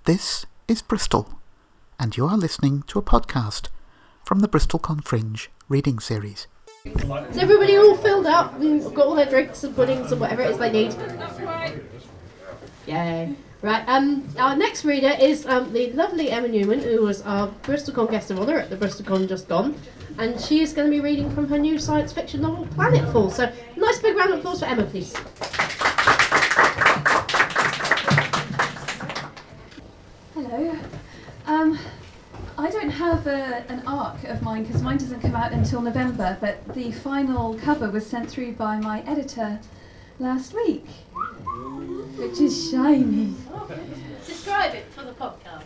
This is Bristol, and you are listening to a podcast from the BristolCon Fringe reading series. Is everybody all filled up and got all their drinks and puddings and whatever it is they need? Yay. Right, our next reader is the lovely Emma Newman, who was our BristolCon guest of honour at the BristolCon just gone, and she is going to be reading from her new science fiction novel, Planetfall. So, nice big round of applause for Emma, please. Hello. I don't have an arc of mine because mine doesn't come out until November, but the final cover was sent through by my editor last week, which is shiny. Describe it for the podcast.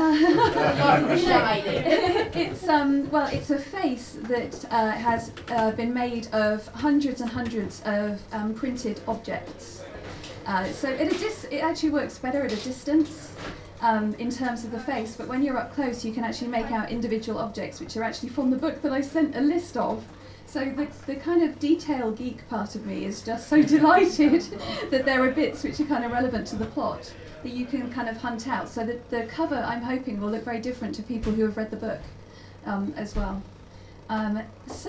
It's a face that has been made of hundreds and hundreds of printed objects. So it actually works better at a distance. In terms of the face, but when you're up close you can actually make out individual objects which are actually from the book that I sent a list of. So the kind of detail geek part of me is just so delighted that there are bits which are kind of relevant to the plot that you can kind of hunt out. So the cover, I'm hoping, will look very different to people who have read the book as well. I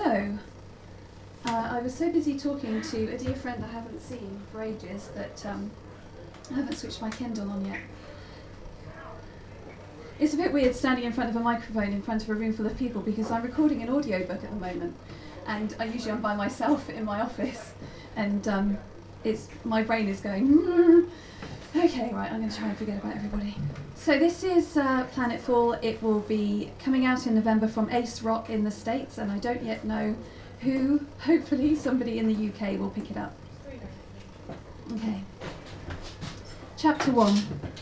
was so busy talking to a dear friend I haven't seen for ages that I haven't switched my Kindle on yet. It's a bit weird standing in front of a microphone in front of a room full of people because I'm recording an audiobook at the moment, and I'm by myself in my office, and my brain is going, okay, right, I'm going to try and forget about everybody. So this is Planetfall. It will be coming out in November from Ace Rock in the States, and I don't yet know who. Hopefully somebody in the UK will pick it up. Okay. Chapter 1.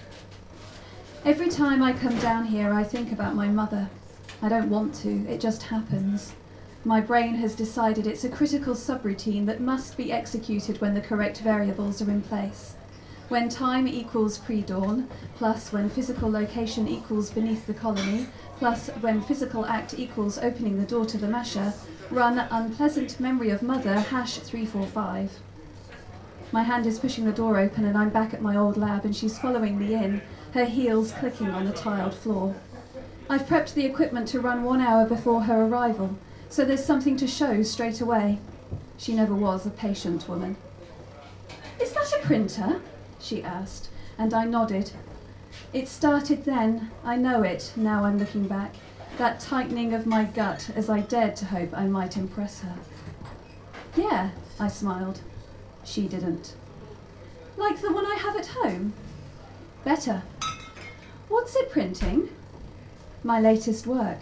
Every time I come down here, I think about my mother. I don't want to, it just happens. My brain has decided it's a critical subroutine that must be executed when the correct variables are in place. When time equals pre-dawn, plus when physical location equals beneath the colony, plus when physical act equals opening the door to the masher, run unpleasant memory of mother #345. My hand is pushing the door open and I'm back at my old lab and she's following me in, her heels clicking on the tiled floor. I've prepped the equipment to run 1 hour before her arrival, so there's something to show straight away. She never was a patient woman. "Is that a printer?" she asked, and I nodded. It started then, I know it, now I'm looking back, that tightening of my gut as I dared to hope I might impress her. "Yeah," I smiled. She didn't. "Like the one I have at home?" "Better." "What's it printing?" "My latest work."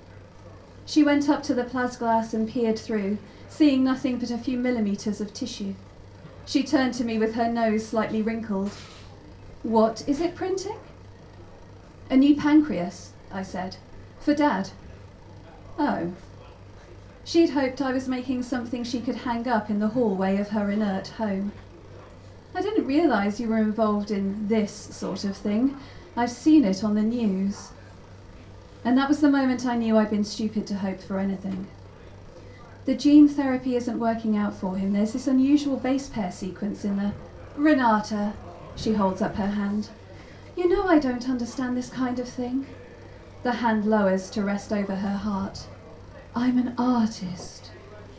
She went up to the plasglass and peered through, seeing nothing but a few millimetres of tissue. She turned to me with her nose slightly wrinkled. "What is it printing?" "A new pancreas," I said. "For Dad." "Oh." She'd hoped I was making something she could hang up in the hallway of her inert home. "I didn't realise you were involved in this sort of thing. I've seen it on the news." And that was the moment I knew I'd been stupid to hope for anything. "The gene therapy isn't working out for him. There's this unusual base pair sequence in the..." "Renata," she holds up her hand. "You know I don't understand this kind of thing." The hand lowers to rest over her heart. "I'm an artist."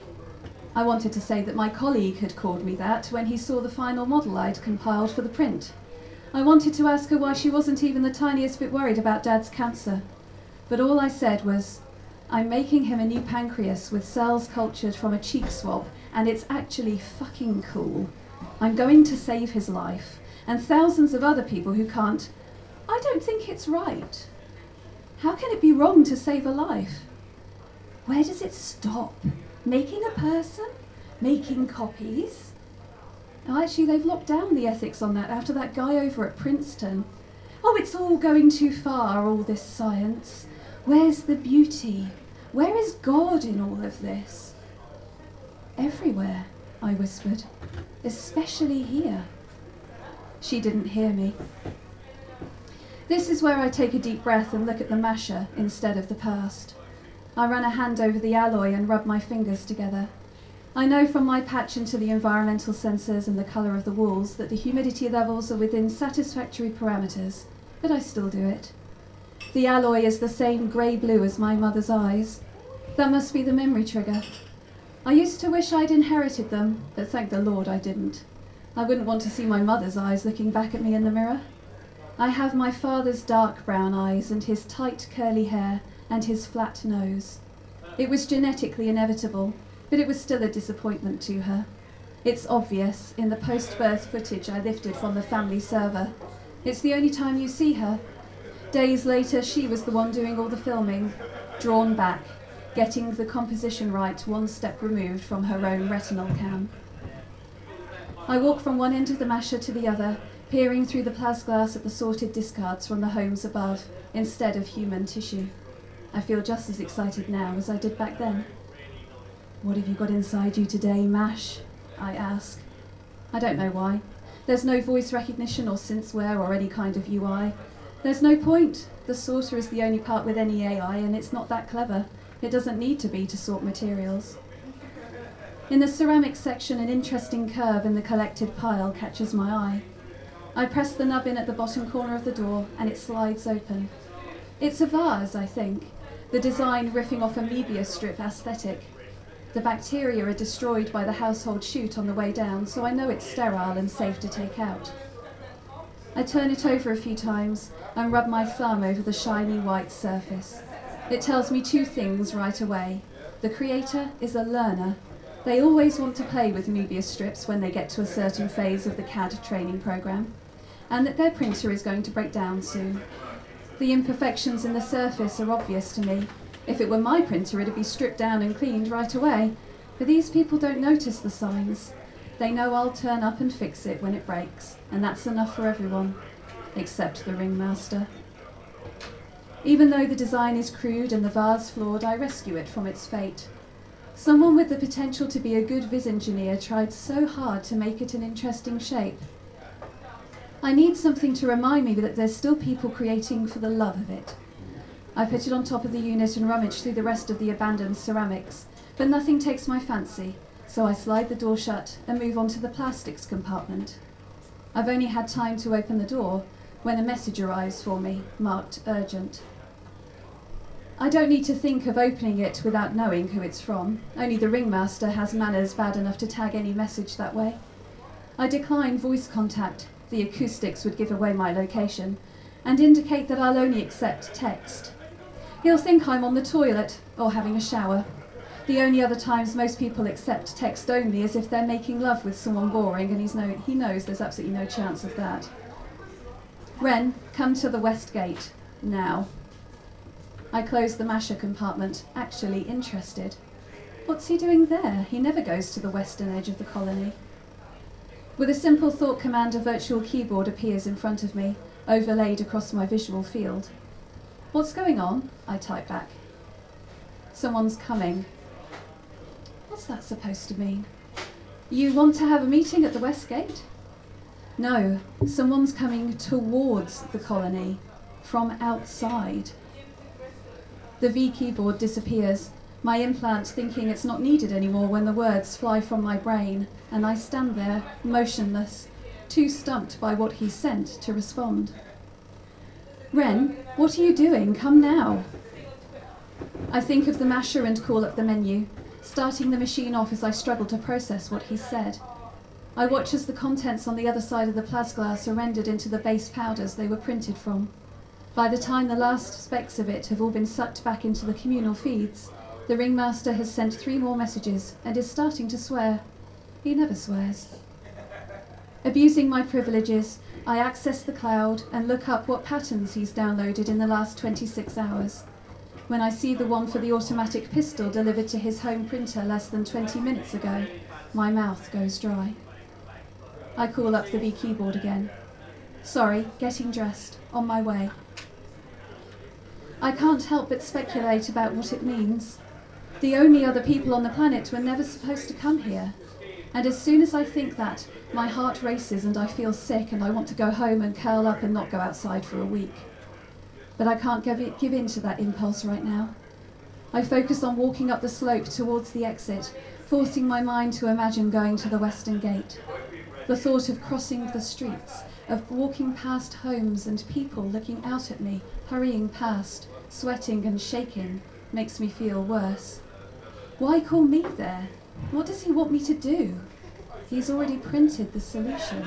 I wanted to say that my colleague had called me that when he saw the final model I'd compiled for the print. I wanted to ask her why she wasn't even the tiniest bit worried about Dad's cancer. But all I said was, "I'm making him a new pancreas with cells cultured from a cheek swab, and it's actually fucking cool. I'm going to save his life, and thousands of other people who can't. I don't think it's right. How can it be wrong to save a life? Where does it stop? Making a person? Making copies?" Oh, actually, they've locked down the ethics on that after that guy over at Princeton. "Oh, it's all going too far, all this science. Where's the beauty? Where is God in all of this?" "Everywhere," I whispered, "especially here." She didn't hear me. This is where I take a deep breath and look at the masher instead of the past. I run a hand over the alloy and rub my fingers together. I know from my patch into the environmental sensors and the colour of the walls that the humidity levels are within satisfactory parameters. but I still do it. The alloy is the same grey-blue as my mother's eyes. That must be the memory trigger. I used to wish I'd inherited them, but thank the Lord I didn't. I wouldn't want to see my mother's eyes looking back at me in the mirror. I have my father's dark brown eyes and his tight curly hair and his flat nose. It was genetically inevitable, but it was still a disappointment to her. It's obvious in the post-birth footage I lifted from the family server. It's the only time you see her. Days later, she was the one doing all the filming, drawn back, getting the composition right one step removed from her own retinal cam. I walk from one end of the masher to the other, peering through the plasglass at the sorted discards from the homes above, instead of human tissue. I feel just as excited now as I did back then. "What have you got inside you today, Mash?" I ask. I don't know why. There's no voice recognition or synthware or any kind of UI. There's no point. The sorter is the only part with any AI, and it's not that clever. It doesn't need to be to sort materials. In the ceramics section, an interesting curve in the collected pile catches my eye. I press the nubbin at the bottom corner of the door, and it slides open. It's a vase, I think, the design riffing off a Mebius strip aesthetic. The bacteria are destroyed by the household chute on the way down, so I know it's sterile and safe to take out. I turn it over a few times and rub my thumb over the shiny white surface. It tells me two things right away. The creator is a learner. They always want to play with Mebius strips when they get to a certain phase of the CAD training program, and that their printer is going to break down soon. The imperfections in the surface are obvious to me. If it were my printer, it'd be stripped down and cleaned right away. But these people don't notice the signs. They know I'll turn up and fix it when it breaks, and that's enough for everyone, except the ringmaster. Even though the design is crude and the vase flawed, I rescue it from its fate. Someone with the potential to be a good viz engineer tried so hard to make it an interesting shape. I need something to remind me that there's still people creating for the love of it. I put it on top of the unit and rummage through the rest of the abandoned ceramics, but nothing takes my fancy, so I slide the door shut and move on to the plastics compartment. I've only had time to open the door when a message arrives for me, marked urgent. I don't need to think of opening it without knowing who it's from. Only the ringmaster has manners bad enough to tag any message that way. I decline voice contact. The acoustics would give away my location, and indicate that I'll only accept text. He'll think I'm on the toilet or having a shower. The only other times most people accept text only is if they're making love with someone boring, and he knows there's absolutely no chance of that. Wren, come to the west gate, now. I close the masher compartment, actually interested. What's he doing there? He never goes to the western edge of the colony. With a simple thought command, a virtual keyboard appears in front of me, overlaid across my visual field. "What's going on?" I type back. "Someone's coming." What's that supposed to mean? "You want to have a meeting at the west gate?" No, someone's coming towards the colony, from outside. The V keyboard disappears, my implant thinking it's not needed anymore when the words fly from my brain, and I stand there, motionless, too stumped by what he sent to respond. "Wren, what are you doing? Come now." I think of the masher and call up the menu, starting the machine off as I struggle to process what he said. I watch as the contents on the other side of the plasglass are rendered into the base powders they were printed from. By the time the last specks of it have all been sucked back into the communal feeds, the ringmaster has sent 3 more messages and is starting to swear. He never swears. Abusing my privileges, I access the cloud and look up what patterns he's downloaded in the last 26 hours. When I see the one for the automatic pistol delivered to his home printer less than 20 minutes ago, my mouth goes dry. I call up the V keyboard again. "Sorry, getting dressed, on my way." I can't help but speculate about what it means. The only other people on the planet were never supposed to come here. And as soon as I think that, my heart races and I feel sick and I want to go home and curl up and not go outside for a week. But I can't give in to that impulse right now. I focus on walking up the slope towards the exit, forcing my mind to imagine going to the western gate. The thought of crossing the streets of walking past homes and people looking out at me, hurrying past, sweating and shaking, makes me feel worse. Why call me there? What does he want me to do? He's already printed the solution.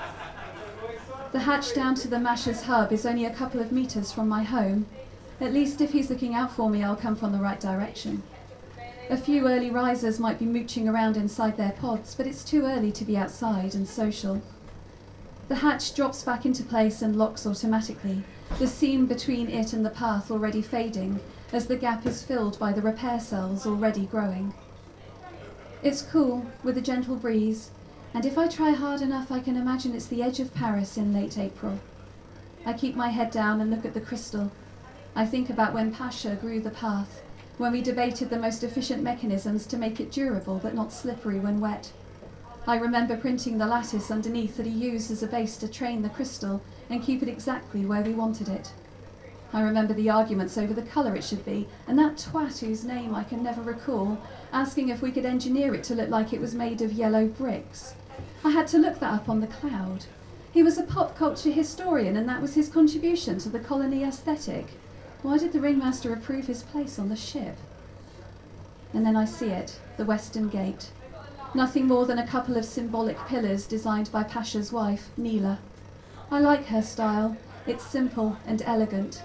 The hatch down to the Masher's hub is only a couple of meters from my home. At least if he's looking out for me, I'll come from the right direction. A few early risers might be mooching around inside their pods, but it's too early to be outside and social. The hatch drops back into place and locks automatically, the seam between it and the path already fading, as the gap is filled by the repair cells already growing. It's cool, with a gentle breeze, and if I try hard enough I can imagine it's the edge of Paris in late April. I keep my head down and look at the crystal. I think about when Pasha grew the path, when we debated the most efficient mechanisms to make it durable but not slippery when wet. I remember printing the lattice underneath that he used as a base to train the crystal and keep it exactly where we wanted it. I remember the arguments over the colour it should be, and that twat whose name I can never recall, asking if we could engineer it to look like it was made of yellow bricks. I had to look that up on the cloud. He was a pop culture historian, and that was his contribution to the colony aesthetic. Why did the ringmaster approve his place on the ship? And then I see it, the Western Gate. Nothing more than a couple of symbolic pillars designed by Pasha's wife, Neela. I like her style. It's simple and elegant.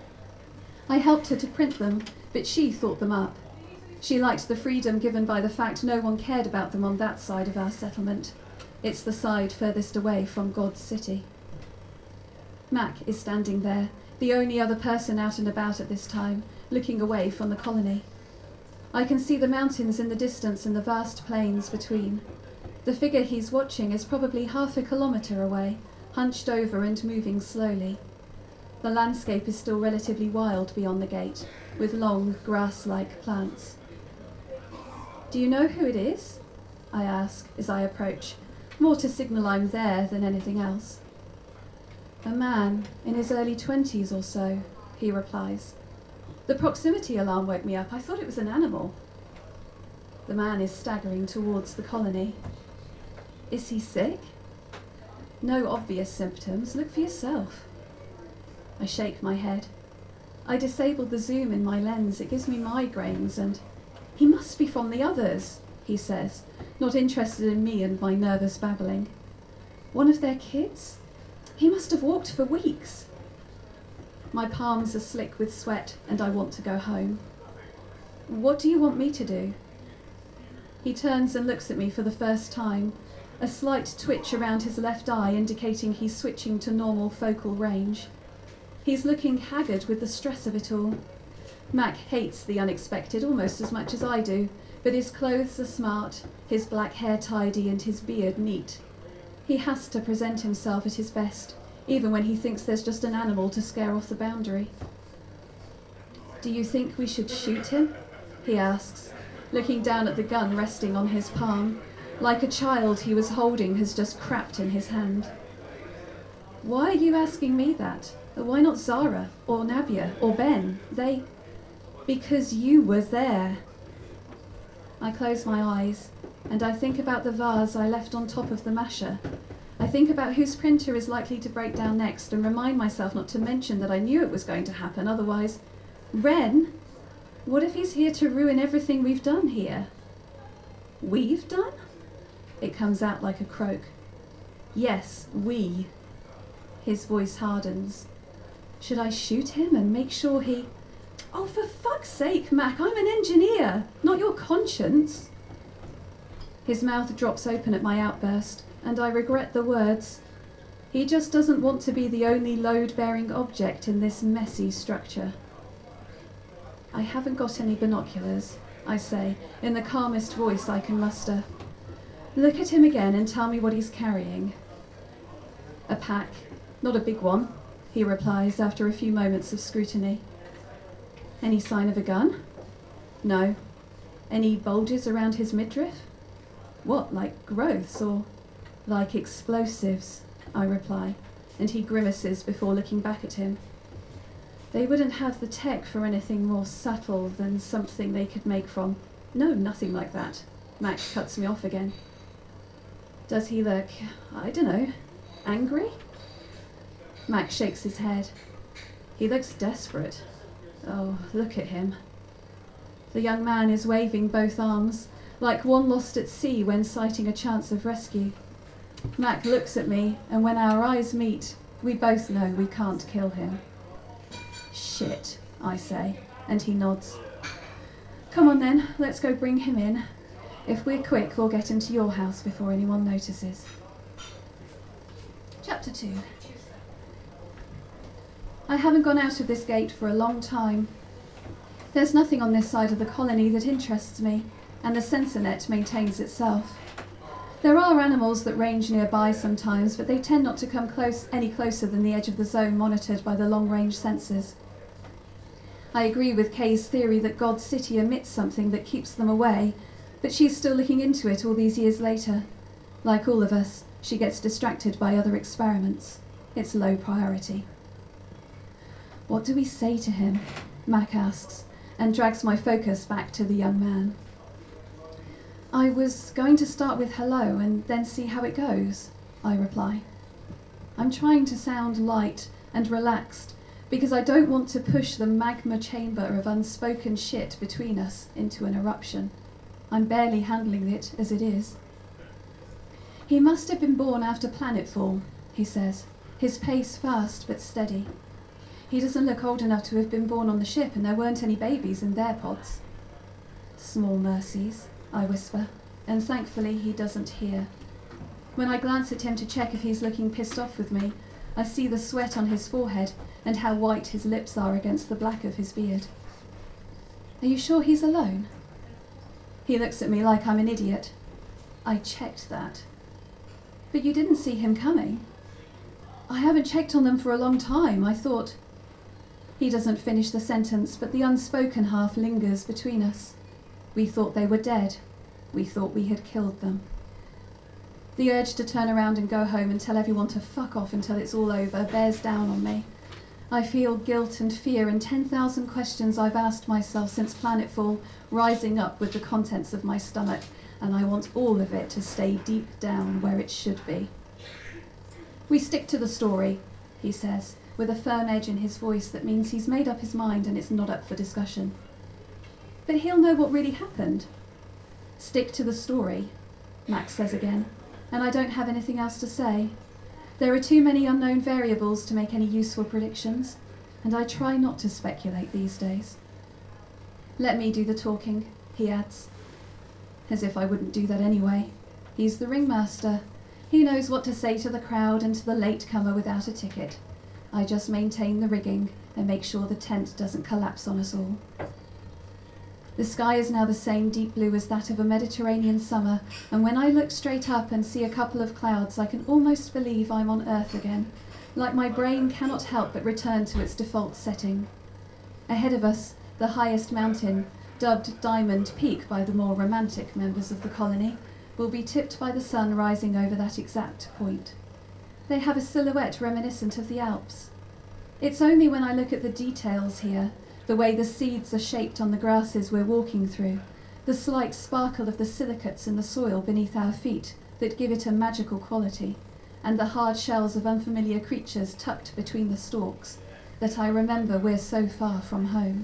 I helped her to print them, but she thought them up. She liked the freedom given by the fact no one cared about them on that side of our settlement. It's the side furthest away from God's city. Mac is standing there, the only other person out and about at this time, looking away from the colony. I can see the mountains in the distance and the vast plains between. The figure he's watching is probably half a kilometre away, hunched over and moving slowly. The landscape is still relatively wild beyond the gate, with long, grass-like plants. "Do you know who it is?" I ask as I approach, more to signal I'm there than anything else. "A man in his early 20s or so," he replies. "The proximity alarm woke me up. I thought it was an animal." The man is staggering towards the colony. "Is he sick?" "No obvious symptoms. Look for yourself." I shake my head. I disabled the zoom in my lens. It gives me migraines, and "He must be from the others," he says, not interested in me and my nervous babbling. "One of their kids? He must have walked for weeks." My palms are slick with sweat, and I want to go home. "What do you want me to do?" He turns and looks at me for the first time, a slight twitch around his left eye indicating he's switching to normal focal range. He's looking haggard with the stress of it all. Mac hates the unexpected almost as much as I do, but his clothes are smart, his black hair tidy and his beard neat. He has to present himself at his best, even when he thinks there's just an animal to scare off the boundary. "Do you think we should shoot him?" he asks, looking down at the gun resting on his palm, like a child he was holding has just crapped in his hand. "Why are you asking me that? Why not Zara, or Nabia, or Ben? They..." "Because you were there." I close my eyes, and I think about the vase I left on top of the masher. I think about whose printer is likely to break down next and remind myself not to mention that I knew it was going to happen, otherwise... Ren? What if he's here to ruin everything we've done here? "We've done?" It comes out like a croak. "Yes, we." His voice hardens. "Should I shoot him and make sure he..." "Oh, for fuck's sake, Mac, I'm an engineer, not your conscience." His mouth drops open at my outburst, and I regret the words. He just doesn't want to be the only load-bearing object in this messy structure. "I haven't got any binoculars," I say, in the calmest voice I can muster. "Look at him again and tell me what he's carrying." "A pack, not a big one," he replies after a few moments of scrutiny. "Any sign of a gun?" "No." "Any bulges around his midriff?" "What, like growths or..." "Like explosives," I reply, and he grimaces before looking back at him. "They wouldn't have the tech for anything more subtle than something they could make from..." "No, nothing like that." Max cuts me off again. "Does he look, I don't know, angry?" Mac shakes his head. He looks desperate. Oh, look at him. The young man is waving both arms, like one lost at sea when sighting a chance of rescue. Mac looks at me, and when our eyes meet, we both know we can't kill him. Shit, I say, and he nods. Come on then, let's go bring him in. If we're quick, we'll get him to your house before anyone notices. Chapter 2. I haven't gone out of this gate for a long time. There's nothing on this side of the colony that interests me, and the sensor net maintains itself. There are animals that range nearby sometimes, but they tend not to come any closer than the edge of the zone monitored by the long-range sensors. I agree with Kay's theory that God's City emits something that keeps them away, but she's still looking into it all these years later. Like all of us, she gets distracted by other experiments. It's low priority. What do we say to him? Mac asks, and drags my focus back to the young man. I was going to start with hello and then see how it goes, I reply. I'm trying to sound light and relaxed because I don't want to push the magma chamber of unspoken shit between us into an eruption. I'm barely handling it as it is. He must have been born after planetfall, he says, his pace fast but steady. He doesn't look old enough to have been born on the ship, and there weren't any babies in their pods. Small mercies, I whisper, and thankfully he doesn't hear. When I glance at him to check if he's looking pissed off with me, I see the sweat on his forehead and how white his lips are against the black of his beard. Are you sure he's alone? He looks at me like I'm an idiot. I checked that. But you didn't see him coming. I haven't checked on them for a long time, I thought. He doesn't finish the sentence, but the unspoken half lingers between us. We thought they were dead. We thought we had killed them. The urge to turn around and go home and tell everyone to fuck off until it's all over bears down on me. I feel guilt and fear and 10,000 questions I've asked myself since planetfall rising up with the contents of my stomach, and I want all of it to stay deep down where it should be. We stick to the story, he says, with a firm edge in his voice that means he's made up his mind and it's not up for discussion. But he'll know what really happened. Stick to the story, Max says again, and I don't have anything else to say. There are too many unknown variables to make any useful predictions, and I try not to speculate these days. Let me do the talking, he adds. As if I wouldn't do that anyway. He's the ringmaster. He knows what to say to the crowd and to the latecomer without a ticket. I just maintain the rigging and make sure the tent doesn't collapse on us all. The sky is now the same deep blue as that of a Mediterranean summer, and when I look straight up and see a couple of clouds, I can almost believe I'm on Earth again, like my brain cannot help but return to its default setting. Ahead of us, the highest mountain, dubbed Diamond Peak by the more romantic members of the colony, will be tipped by the sun rising over that exact point. They have a silhouette reminiscent of the Alps. It's only when I look at the details here, the way the seeds are shaped on the grasses we're walking through, the slight sparkle of the silicates in the soil beneath our feet that give it a magical quality, and the hard shells of unfamiliar creatures tucked between the stalks, that I remember we're so far from home.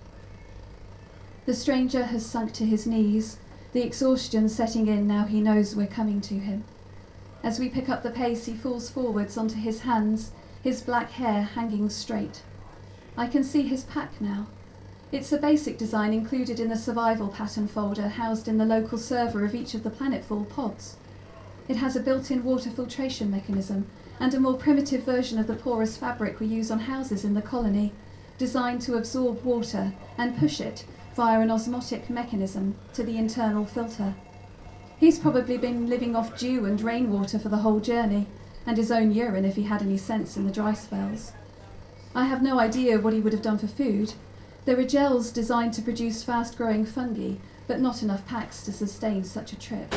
The stranger has sunk to his knees, the exhaustion setting in now he knows we're coming to him. As we pick up the pace, he falls forwards onto his hands, his black hair hanging straight. I can see his pack now. It's a basic design included in the survival pattern folder housed in the local server of each of the planetfall pods. It has a built-in water filtration mechanism and a more primitive version of the porous fabric we use on houses in the colony, designed to absorb water and push it via an osmotic mechanism to the internal filter. He's probably been living off dew and rainwater for the whole journey, and his own urine if he had any sense in the dry spells. I have no idea what he would have done for food. There are gels designed to produce fast-growing fungi, but not enough packs to sustain such a trip.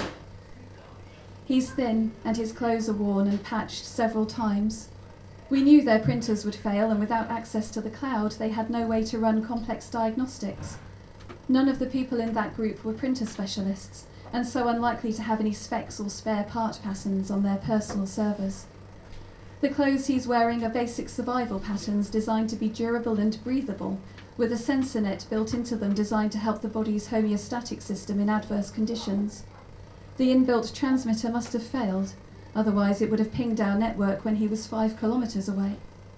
He's thin, and his clothes are worn and patched several times. We knew their printers would fail, and without access to the cloud, they had no way to run complex diagnostics. None of the people in that group were printer specialists, and so unlikely to have any specs or spare part patterns on their personal servers. The clothes he's wearing are basic survival patterns designed to be durable and breathable, with a sensor net built into them designed to help the body's homeostatic system in adverse conditions. The inbuilt transmitter must have failed, otherwise it would have pinged our network when he was 5 kilometres away.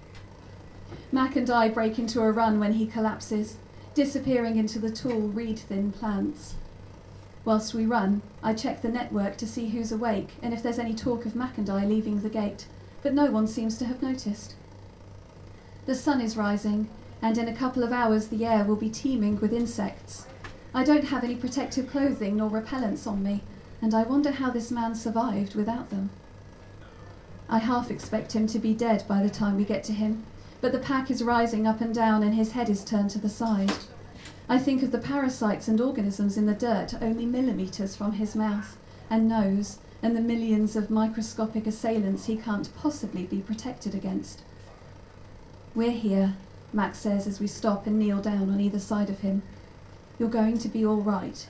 Mac and I break into a run when he collapses, disappearing into the tall, reed-thin plants. Whilst we run, I check the network to see who's awake and if there's any talk of Mac and I leaving the gate, but no one seems to have noticed. The sun is rising, and in a couple of hours the air will be teeming with insects. I don't have any protective clothing nor repellents on me, and I wonder how this man survived without them. I half expect him to be dead by the time we get to him, but the pack is rising up and down and his head is turned to the side. I think of the parasites and organisms in the dirt only millimetres from his mouth and nose, and the millions of microscopic assailants he can't possibly be protected against. "We're here," Max says as we stop and kneel down on either side of him. "You're going to be all right."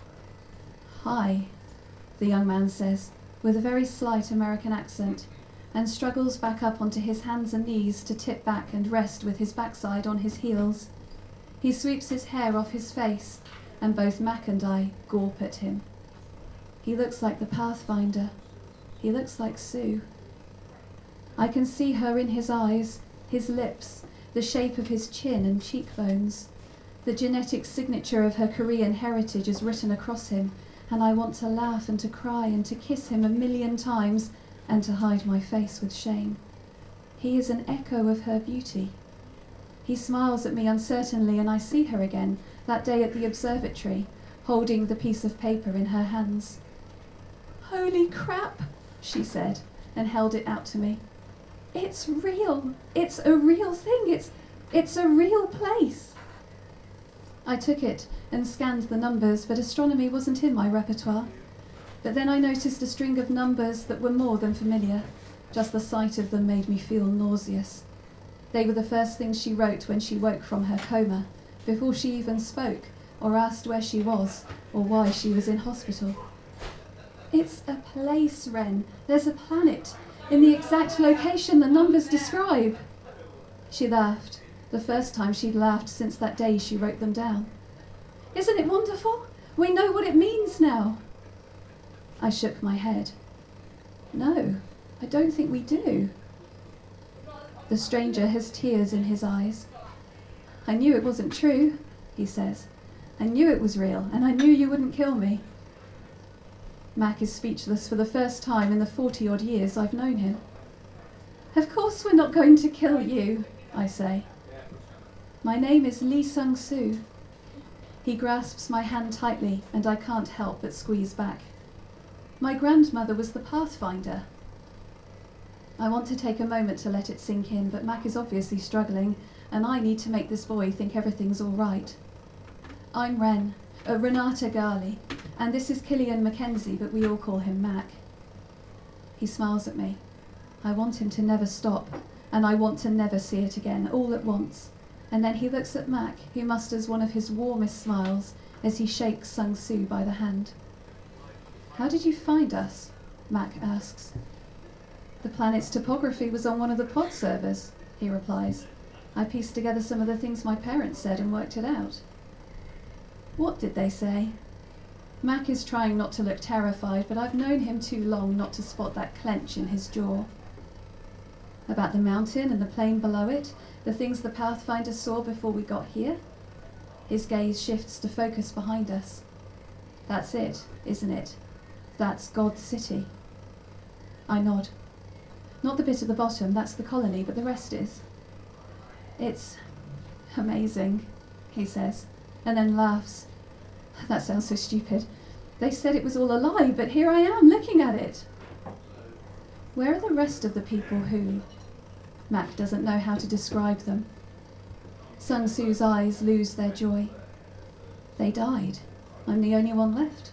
"Hi," the young man says, with a very slight American accent, and struggles back up onto his hands and knees to tip back and rest with his backside on his heels. He sweeps his hair off his face, and both Mac and I gawp at him. He looks like the Pathfinder. He looks like Sue. I can see her in his eyes, his lips, the shape of his chin and cheekbones. The genetic signature of her Korean heritage is written across him, and I want to laugh and to cry and to kiss him 1,000,000 times and to hide my face with shame. He is an echo of her beauty. He smiles at me uncertainly, and I see her again, that day at the observatory, holding the piece of paper in her hands. "Holy crap," she said, and held it out to me. "It's real. It's a real thing. It's a real place." I took it and scanned the numbers, but astronomy wasn't in my repertoire. But then I noticed a string of numbers that were more than familiar. Just the sight of them made me feel nauseous. They were the first things she wrote when she woke from her coma, before she even spoke, or asked where she was, or why she was in hospital. "It's a place, Ren. There's a planet, in the exact location the numbers describe." She laughed, the first time she'd laughed since that day she wrote them down. "Isn't it wonderful? We know what it means now." I shook my head. "No, I don't think we do." The stranger has tears in his eyes. "I knew it wasn't true," he says. "I knew it was real, and I knew you wouldn't kill me." Mac is speechless for the first time in the 40-odd years I've known him. "Of course we're not going to kill you," I say. "My name is Lee Sung-soo." He grasps my hand tightly, and I can't help but squeeze back. "My grandmother was the Pathfinder." I want to take a moment to let it sink in, but Mac is obviously struggling, and I need to make this boy think everything's all right. "I'm Ren, Renata Gali, and this is Killian Mackenzie, but we all call him Mac." He smiles at me. I want him to never stop, and I want to never see it again, all at once. And then he looks at Mac, who musters one of his warmest smiles as he shakes Sung-soo by the hand. "How did you find us?" Mac asks. "The planet's topography was on one of the pod servers," he replies. "I pieced together some of the things my parents said and worked it out." "What did they say?" Mac is trying not to look terrified, but I've known him too long not to spot that clench in his jaw. "About the mountain and the plain below it, the things the Pathfinder saw before we got here?" His gaze shifts to focus behind us. "That's it, isn't it? That's God's city." I nod. "Not the bit at the bottom, that's the colony, but the rest is." "It's amazing," he says, and then laughs. "That sounds so stupid. They said it was all a lie, but here I am looking at it." "Where are the rest of the people who—" Mac doesn't know how to describe them. Sung-soo's eyes lose their joy. "They died. I'm the only one left."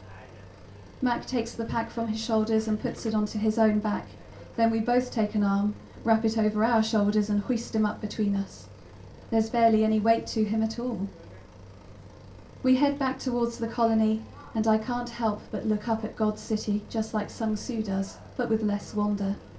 Mac takes the pack from his shoulders and puts it onto his own back. Then we both take an arm, wrap it over our shoulders and hoist him up between us. There's barely any weight to him at all. We head back towards the colony, and I can't help but look up at God's city, just like Sung-soo does, but with less wonder.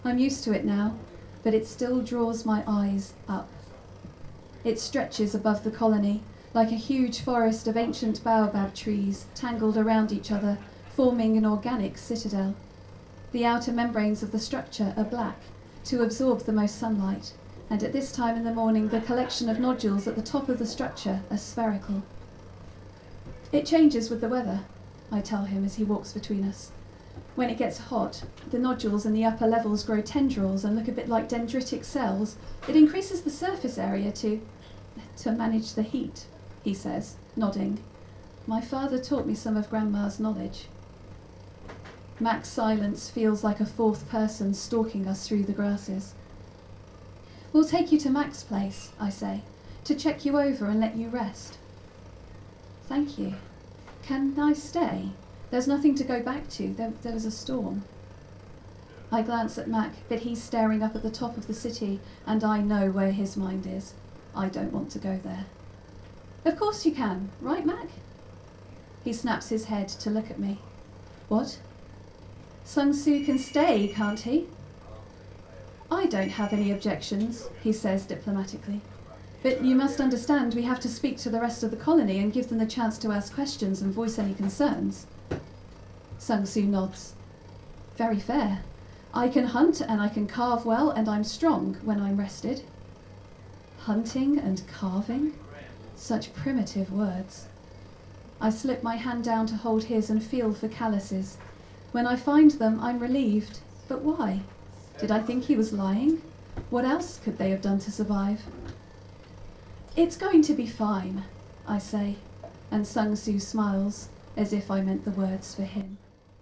I'm used to it now, but it still draws my eyes up. It stretches above the colony, like a huge forest of ancient baobab trees tangled around each other, forming an organic citadel. The outer membranes of the structure are black, to absorb the most sunlight, and at this time in the morning the collection of nodules at the top of the structure are spherical. It changes with the weather, I tell him as he walks between us. When it gets hot, the nodules in the upper levels grow tendrils and look a bit like dendritic cells. It increases the surface area to manage the heat, he says, nodding. My father taught me some of Grandma's knowledge. Mac's silence feels like a fourth person stalking us through the grasses. We'll take you to Mac's place, I say, to check you over and let you rest. Thank you. Can I stay? There's nothing to go back to. There was a storm. I glance at Mac, but he's staring up at the top of the city, and I know where his mind is. I don't want to go there. Of course you can, right, Mac? He snaps his head to look at me. What? Sung Soo can stay, can't he? I don't have any objections, he says diplomatically. But you must understand we have to speak to the rest of the colony and give them the chance to ask questions and voice any concerns. Sung Soo nods. Very fair. I can hunt and I can carve well, and I'm strong when I'm rested. Hunting and carving? Such primitive words. I slip my hand down to hold his and feel for calluses. When I find them, I'm relieved. But why? Did I think he was lying? What else could they have done to survive? It's going to be fine, I say, and Sung Soo smiles, as if I meant the words for him.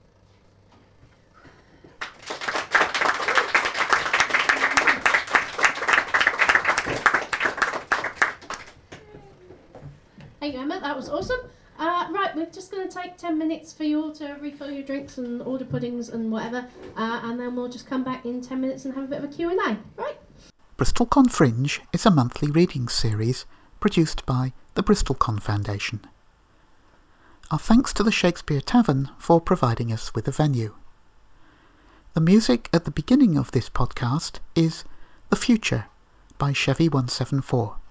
Thank you, Emma. That was awesome. Right, we're just going to take 10 minutes for you all to refill your drinks and order puddings and whatever, and then we'll just come back in 10 minutes and have a bit of a Q&A. Right? BristolCon Fringe is a monthly reading series produced by the BristolCon Foundation. Our thanks to the Shakespeare Tavern for providing us with a venue. The music at the beginning of this podcast is The Future by Chevy 174.